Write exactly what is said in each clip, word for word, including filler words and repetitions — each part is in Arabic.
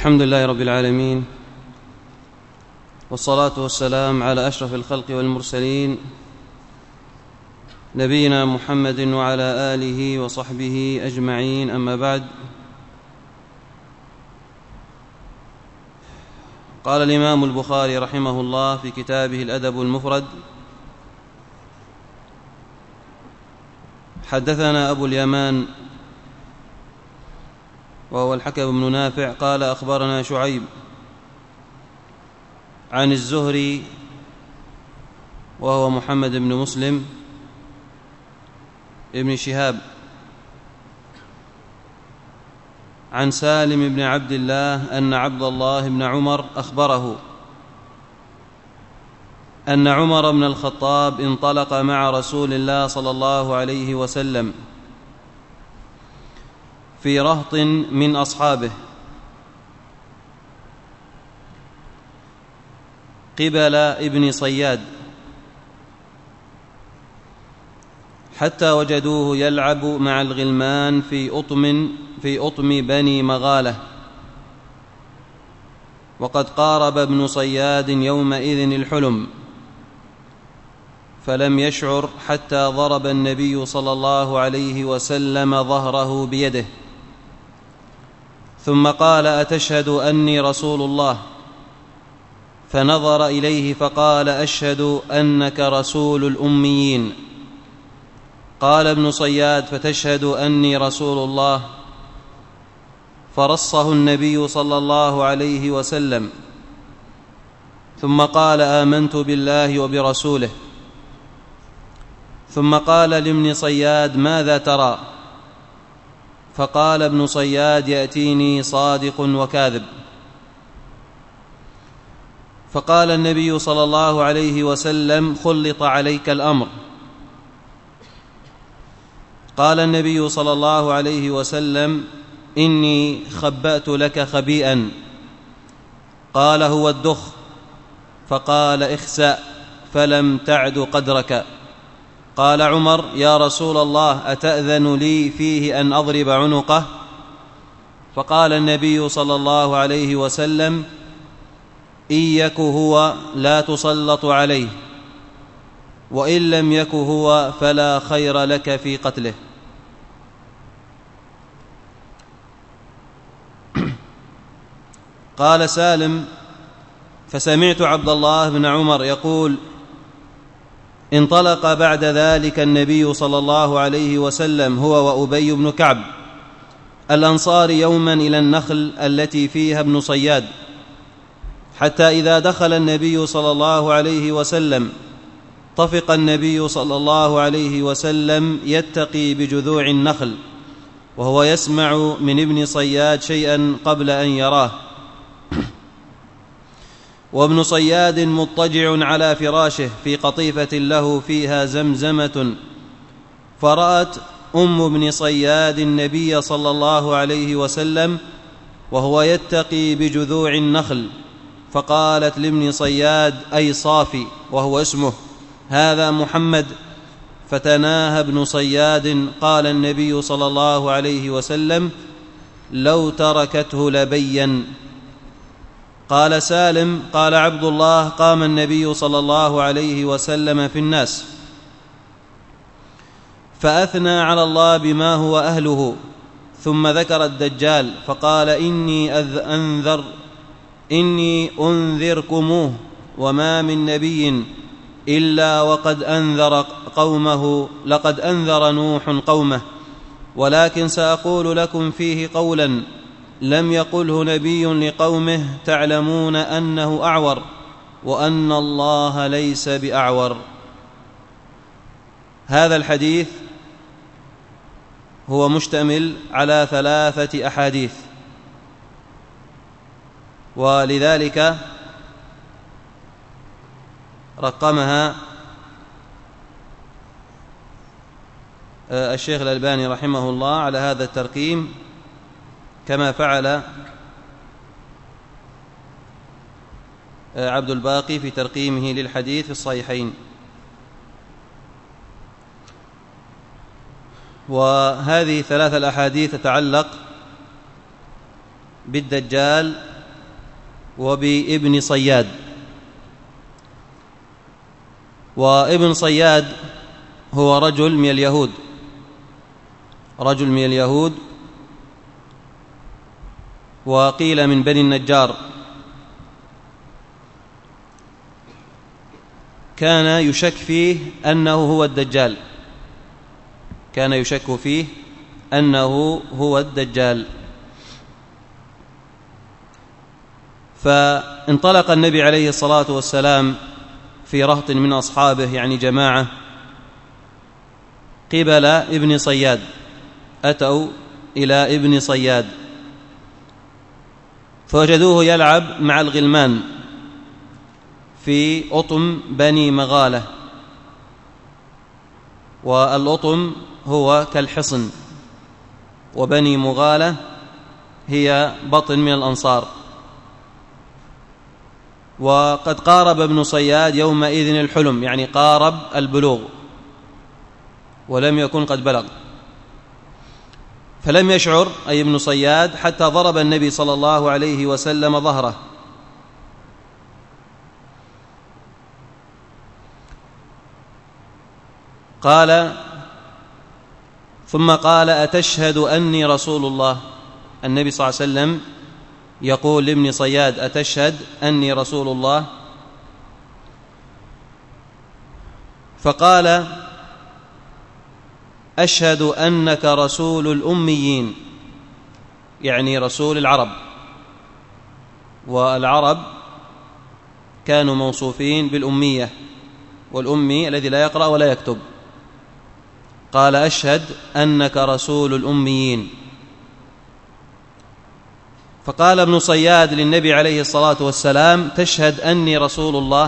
الحمد لله رب العالمين، والصلاة والسلام على أشرف الخلق والمرسلين، نبينا محمد وعلى آله وصحبه أجمعين. أما بعد، قال الإمام البخاري رحمه الله في كتابه الأدب المفرد: حدثنا أبو اليمان وهو الحكم بن نافع قال أخبرنا شعيب عن الزهري وهو محمد بن مسلم ابن شهاب عن سالم بن عبد الله أن عبد الله بن عمر أخبره أن عمر بن الخطاب انطلق مع رسول الله صلى الله عليه وسلم في رهط من أصحابه قبل ابن صياد، حتى وجدوه يلعب مع الغلمان في أطم في أطم بني مغالة، وقد قارب ابن صياد يومئذ الحلم، فلم يشعر حتى ضرب النبي صلى الله عليه وسلم ظهره بيده، ثم قال: أتشهد أني رسول الله؟ فنظر إليه فقال: أشهد أنك رسول الأميين. قال ابن صياد: فتشهد أني رسول الله؟ فرصه النبي صلى الله عليه وسلم، ثم قال: آمنت بالله وبرسوله. ثم قال لابن صياد: ماذا ترى؟ فقال ابن صياد: يأتيني صادق وكاذب. فقال النبي صلى الله عليه وسلم: خلط عليك الأمر. قال النبي صلى الله عليه وسلم: إني خبأت لك خبيئا. قال: هو الدخ. فقال: اخسأ فلم تعد قدرك. قال عمر: يا رسول الله، أتأذن لي فيه أن أضرب عنقه؟ فقال النبي صلى الله عليه وسلم: إن يك هو لا تسلط عليه، وإن لم يك هو فلا خير لك في قتله. قال سالم: فسمعت عبد الله بن عمر يقول: انطلق بعد ذلك النبي صلى الله عليه وسلم هو وأبي بن كعب الأنصاري يوما إلى النخل التي فيها ابن صياد، حتى إذا دخل النبي صلى الله عليه وسلم طفق النبي صلى الله عليه وسلم يتقي بجذوع النخل، وهو يسمع من ابن صياد شيئا قبل أن يراه، وابن صياد مضطجع على فراشه في قطيفة له فيها زمزمة. فرأت أم ابن صياد النبي صلى الله عليه وسلم وهو يتقي بجذوع النخل، فقالت لابن صياد: أي صافي، وهو اسمه، هذا محمد. فتناهى ابن صياد. قال النبي صلى الله عليه وسلم: لو تركته لبين. قال سالم: قال عبد الله: قام النبي صلى الله عليه وسلم في الناس فأثنى على الله بما هو أهله، ثم ذكر الدجال فقال: إني أنذر إني أنذركموه، وما من نبي إلا وقد أنذر قومه، لقد أنذر نوح قومه، ولكن سأقول لكم فيه قولا لم يقله نبي لقومه، تعلمون أنه أعور، وأن الله ليس بأعور. هذا الحديث هو مشتمل على ثلاثة أحاديث، ولذلك رقمها الشيخ الألباني رحمه الله على هذا الترقيم، كما فعل عبد الباقي في ترقيمه للحديث في الصحيحين. وهذه ثلاث الأحاديث تتعلق بالدجال وبابن صياد. وابن صياد هو رجل من اليهود رجل من اليهود وقيل من بني النجار، كان يشك فيه أنه هو الدجال كان يشك فيه أنه هو الدجال. فانطلق النبي عليه الصلاة والسلام في رهط من أصحابه، يعني جماعة، قبل ابن صياد، أتوا إلى ابن صياد فوجدوه يلعب مع الغلمان في أطم بني مغالة، والأطم هو كالحصن، وبني مغالة هي بطن من الأنصار. وقد قارب ابن صياد يومئذ الحلم، يعني قارب البلوغ ولم يكن قد بلغ، فلم يشعر أي ابن صياد حتى ضرب النبي صلى الله عليه وسلم ظهره. قال ثم قال: أتشهد أني رسول الله؟ النبي صلى الله عليه وسلم يقول لابن صياد: أتشهد أني رسول الله؟ فقال: أشهد أنك رسول الأميين، يعني رسول العرب، والعرب كانوا موصوفين بالأمية، والأمي الذي لا يقرأ ولا يكتب. قال: أشهد أنك رسول الأميين. فقال ابن صياد للنبي عليه الصلاة والسلام: تشهد أني رسول الله؟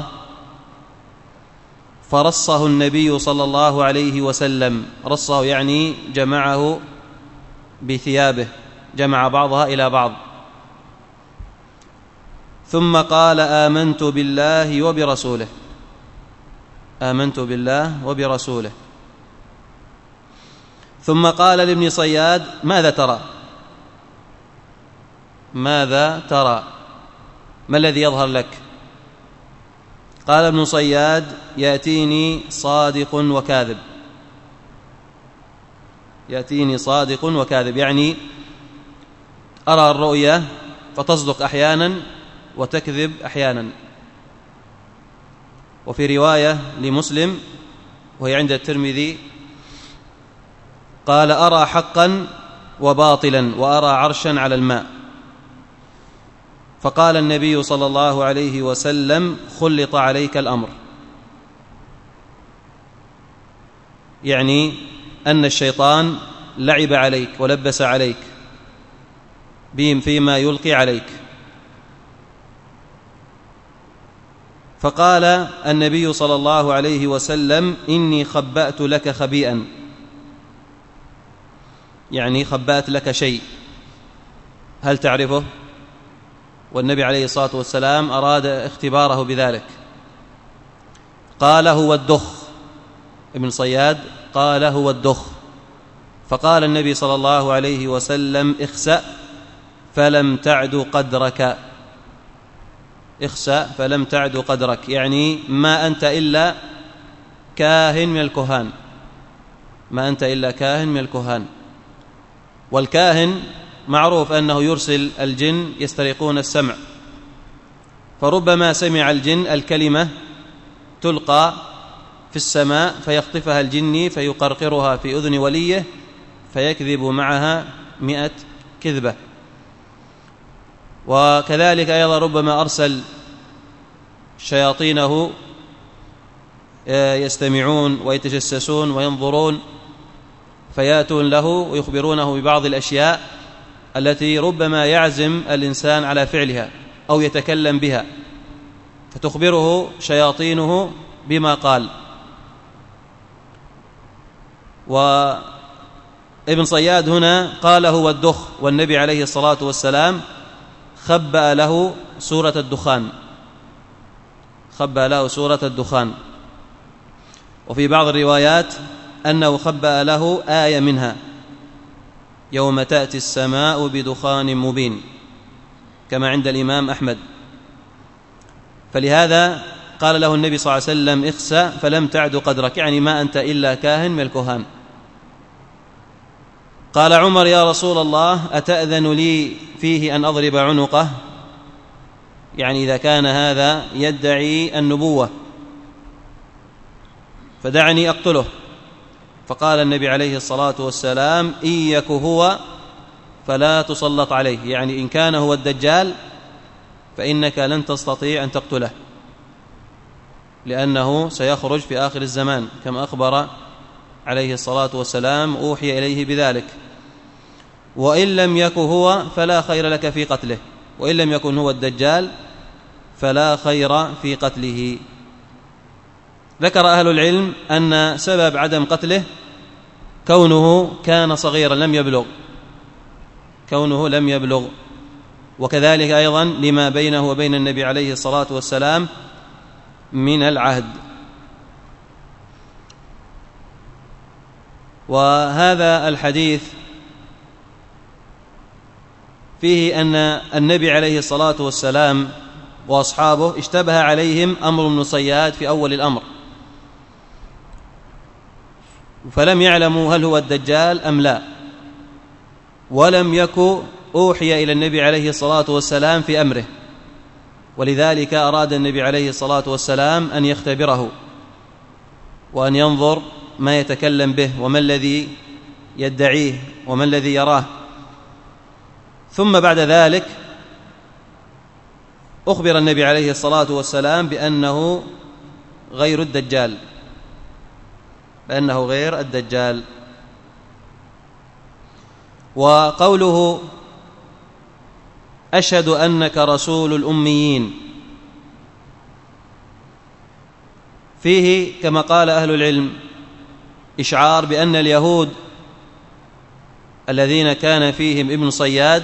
فرصه النبي صلى الله عليه وسلم، رصه يعني جمعه بثيابه، جمع بعضها إلى بعض، ثم قال: آمنت بالله وبرسوله، آمنت بالله وبرسوله. ثم قال لابن صياد: ماذا ترى؟ ماذا ترى؟ ما الذي يظهر لك؟ قال ابن صياد: يأتيني صادق وكاذب، يأتيني صادق وكاذب، يعني أرى الرؤيا فتصدق أحيانا وتكذب أحيانا. وفي رواية لمسلم وهي عند الترمذي قال: أرى حقا وباطلا وأرى عرشا على الماء. فقال النبي صلى الله عليه وسلم: خلط عليك الأمر، يعني أن الشيطان لعب عليك ولبس عليك بهم فيما يلقي عليك. فقال النبي صلى الله عليه وسلم: إني خبأت لك خبيئا، يعني خبأت لك شيء، هل تعرفه؟ والنبي عليه الصلاة والسلام أراد اختباره بذلك. قال: هو الدخ. ابن صياد قال: هو الدخ. فقال النبي صلى الله عليه وسلم: اخسأ فلم تعد قدرك، اخسأ فلم تعد قدرك، يعني ما أنت إلا كاهن من الكهان، ما أنت إلا كاهن من الكهان. والكاهن معروف أنه يرسل الجن يسترقون السمع، فربما سمع الجن الكلمة تلقى في السماء فيخطفها الجني فيقرقرها في أذن وليه فيكذب معها مئة كذبة. وكذلك أيضا ربما أرسل شياطينه يستمعون ويتجسسون وينظرون فيأتون له ويخبرونه ببعض الأشياء التي ربما يعزم الإنسان على فعلها أو يتكلم بها، فتخبره شياطينه بما قال. وابن صياد هنا قال: هو الدخ، والنبي عليه الصلاة والسلام خبأ له سورة الدخان، خبأ له سورة الدخان. وفي بعض الروايات أنه خبأ له آية منها: يوم تأتي السماء بدخان مبين، كما عند الإمام أحمد. فلهذا قال له النبي صلى الله عليه وسلم اخسأ فلم تعد قدرك، يعني ما أنت إلا كاهن من الكهان. قال عمر يا رسول الله أتأذن لي فيه أن أضرب عنقه، يعني إذا كان هذا يدعي النبوة فدعني أقتله. فقال النبي عليه الصلاة والسلام إن يك هو فلا تسلط عليه، يعني إن كان هو الدجال فإنك لن تستطيع أن تقتله، لأنه سيخرج في آخر الزمان كما أخبر عليه الصلاة والسلام أوحي إليه بذلك. وإن لم يك هو فلا خير لك في قتله، وإن لم يكن هو الدجال فلا خير في قتله. ذكر أهل العلم أن سبب عدم قتله كونه كان صغيرا لم يبلغ، كونه لم يبلغ، وكذلك أيضا لما بينه وبين النبي عليه الصلاة والسلام من العهد. وهذا الحديث فيه أن النبي عليه الصلاة والسلام وأصحابه اشتبه عليهم أمر بن صياد في أول الأمر، فلم يعلموا هل هو الدجال أم لا، ولم يكن أوحي إلى النبي عليه الصلاة والسلام في أمره، ولذلك أراد النبي عليه الصلاة والسلام أن يختبره وأن ينظر ما يتكلم به وما الذي يدعيه وما الذي يراه. ثم بعد ذلك أخبر النبي عليه الصلاة والسلام بأنه غير الدجال، بأنه غير الدجال. وقوله أشهد أنك رسول الأميين فيه كما قال أهل العلم إشعار بأن اليهود الذين كان فيهم ابن صياد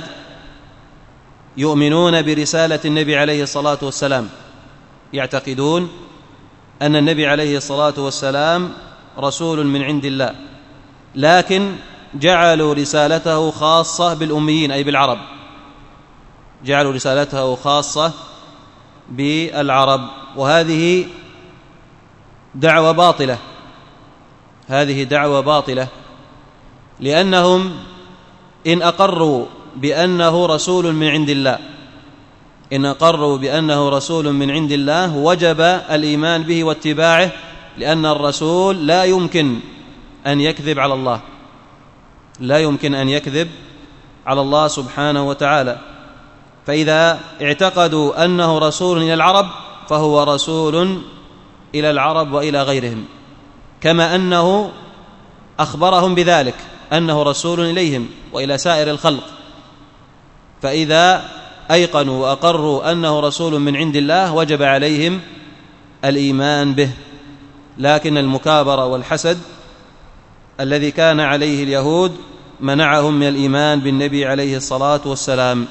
يؤمنون برسالة النبي عليه الصلاة والسلام، يعتقدون أن النبي عليه الصلاة والسلام رسول من عند الله، لكن جعلوا رسالته خاصة بالأميين أي بالعرب، جعلوا رسالته خاصة بالعرب، وهذه دعوة باطلة، هذه دعوة باطلة، لأنهم إن أقروا بأنه رسول من عند الله إن أقروا بأنه رسول من عند الله وجب الإيمان به واتباعه، لأن الرسول لا يمكن أن يكذب على الله، لا يمكن أن يكذب على الله سبحانه وتعالى. فإذا اعتقدوا أنه رسول إلى العرب فهو رسول إلى العرب وإلى غيرهم، كما أنه أخبرهم بذلك أنه رسول إليهم وإلى سائر الخلق. فإذا أيقنوا وأقروا أنه رسول من عند الله وجب عليهم الإيمان به، لكن المكابرة والحسد الذي كان عليه اليهود منعهم من الإيمان بالنبي عليه الصلاة والسلام.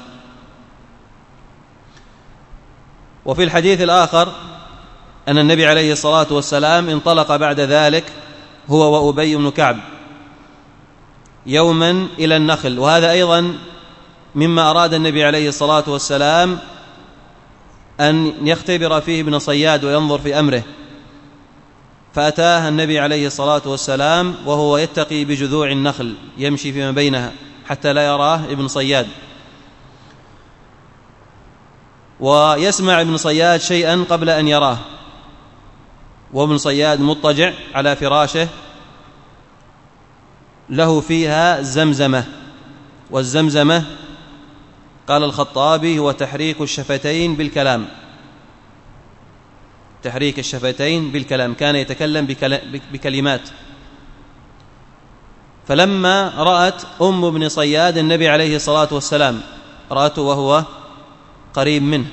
وفي الحديث الآخر أن النبي عليه الصلاة والسلام انطلق بعد ذلك هو وأبي بن كعب يوما إلى النخل، وهذا أيضا مما أراد النبي عليه الصلاة والسلام أن يختبر فيه ابن صياد وينظر في أمره، فأتاه النبي عليه الصلاة والسلام وهو يتقي بجذوع النخل يمشي فيما بينها حتى لا يراه ابن صياد، ويسمع ابن صياد شيئا قبل أن يراه، وابن صياد مضطجع على فراشه له فيها زمزمة، والزمزمة قال الخطابي هو تحريك الشفتين بالكلام، تحريك الشفتين بالكلام، كان يتكلم بكلمات. فلما رأت أم ابن صياد النبي عليه الصلاة والسلام رأته وهو قريب منه،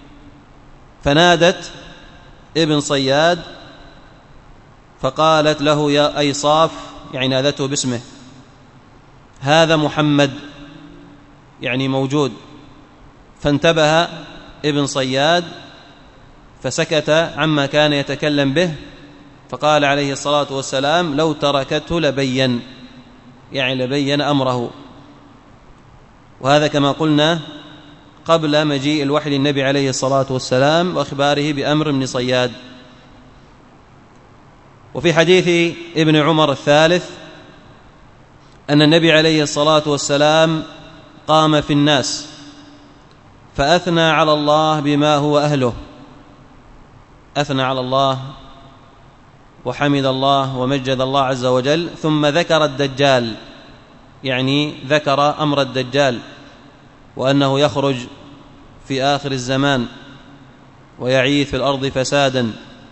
فنادت ابن صياد فقالت له يا أيصاف، يعني نادته باسمه، هذا محمد، يعني موجود. فانتبه ابن صياد فسكت عما كان يتكلم به، فقال عليه الصلاة والسلام لو تركته لبين، يعني لبين أمره. وهذا كما قلنا قبل مجيء الوحي للنبي عليه الصلاة والسلام وإخباره بأمر بن صياد. وفي حديث ابن عمر الثالث أن النبي عليه الصلاة والسلام قام في الناس فأثنى على الله بما هو أهله، أثنى على الله وحمد الله ومجد الله عز وجل، ثم ذكر الدجال، يعني ذكر أمر الدجال وأنه يخرج في آخر الزمان ويعيث في الأرض فسادا،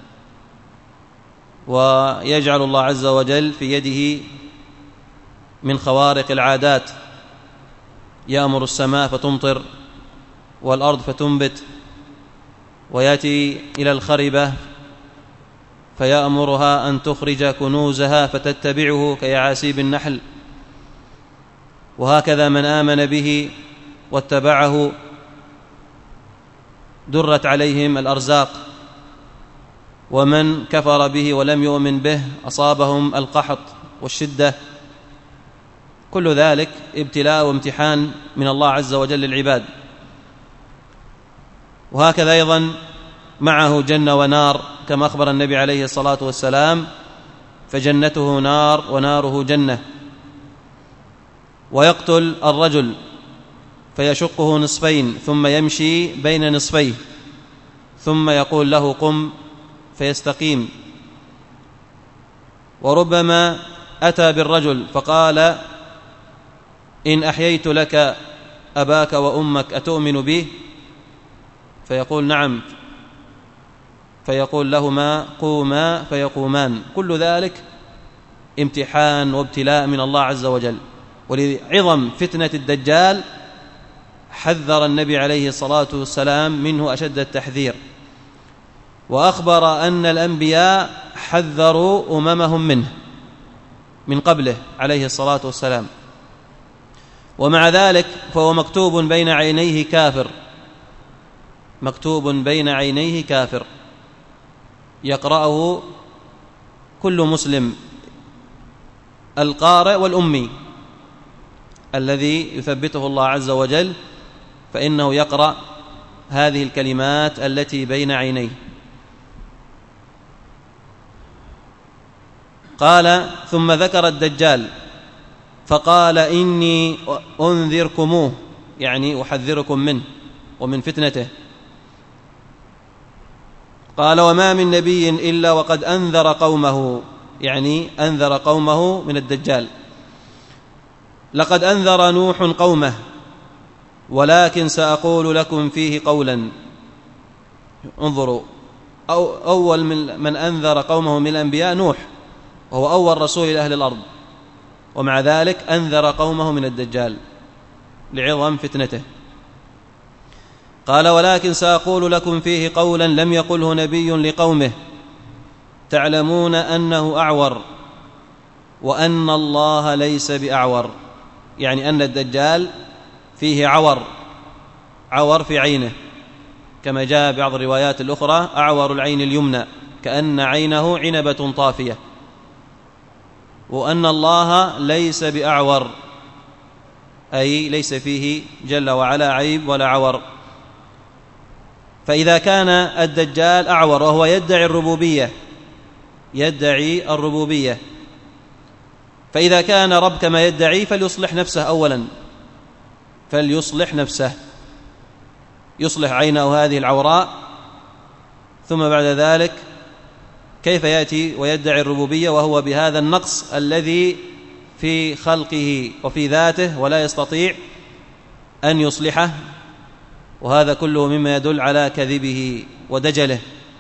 ويجعل الله عز وجل في يده من خوارق العادات، يأمر السماء فتمطر والأرض فتنبت، ويأتي إلى الخربة فيأمرها أن تخرج كنوزها فتتبعه كيعاسيب النحل. وهكذا من آمن به واتبعه درت عليهم الأرزاق، ومن كفر به ولم يؤمن به أصابهم القحط والشدة. كل ذلك ابتلاء وامتحان من الله عز وجل للعباد. وهكذا أيضا معه جنة ونار كما أخبر النبي عليه الصلاة والسلام، فجنته نار وناره جنة. ويقتل الرجل فيشقه نصفين ثم يمشي بين نصفيه ثم يقول له قم فيستقيم. وربما أتى بالرجل فقال إن أحييت لك أباك وأمك أتؤمن به؟ فيقول نعم، فيقول لهما قوما فيقومان. كل ذلك امتحان وابتلاء من الله عز وجل. ولعظم فتنة الدجال حذر النبي عليه الصلاة والسلام منه أشد التحذير، وأخبر أن الأنبياء حذروا أممهم منه من قبله عليه الصلاة والسلام. ومع ذلك فهو مكتوب بين عينيه كافر، مكتوب بين عينيه كافر يقرأه كل مسلم، القارئ والأمي الذي يثبته الله عز وجل، فإنه يقرأ هذه الكلمات التي بين عينيه. قال ثم ذكر الدجال فقال إني أنذركموه، يعني أحذركم منه ومن فتنته. قال وما من نبي إلا وقد أنذر قومه، يعني أنذر قومه من الدجال. لقد أنذر نوح قومه ولكن سأقول لكم فيه قولا. انظروا، أو أول من, من أنذر قومه من الأنبياء نوح، وهو أول رسول إلى أهل الأرض، ومع ذلك أنذر قومه من الدجال لعظم فتنته. قال ولكن سأقول لكم فيه قولا لم يقله نبي لقومه، تعلمون أنه أعور وأن الله ليس بأعور، يعني أن الدجال فيه عور، عور في عينه، كما جاء بعض الروايات الأخرى أعور العين اليمنى كأن عينه عنبة طافية، وأن الله ليس بأعور، أي ليس فيه جل وعلا عيب ولا عور. فإذا كان الدجال أعور وهو يدعي الربوبية، يدعي الربوبية، فإذا كان رب كما يدعي فليصلح نفسه أولا، فليصلح نفسه، يصلح عينه هذه العوراء، ثم بعد ذلك كيف يأتي ويدعي الربوبية وهو بهذا النقص الذي في خلقه وفي ذاته ولا يستطيع أن يصلحه؟ وهذا كله مما يدل على كذبه ودجله.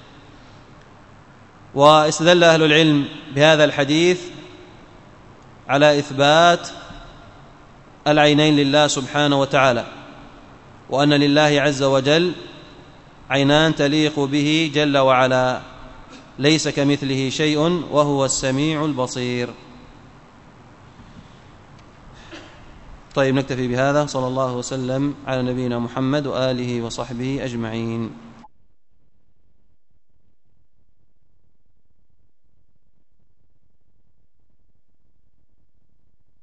واستدل أهل العلم بهذا الحديث على إثبات العينين لله سبحانه وتعالى، وأن لله عز وجل عينان تليق به جل وعلا، ليس كمثله شيء وهو السميع البصير. طيب، نكتفي بهذا. صلى الله وسلم على نبينا محمد وآله وصحبه أجمعين.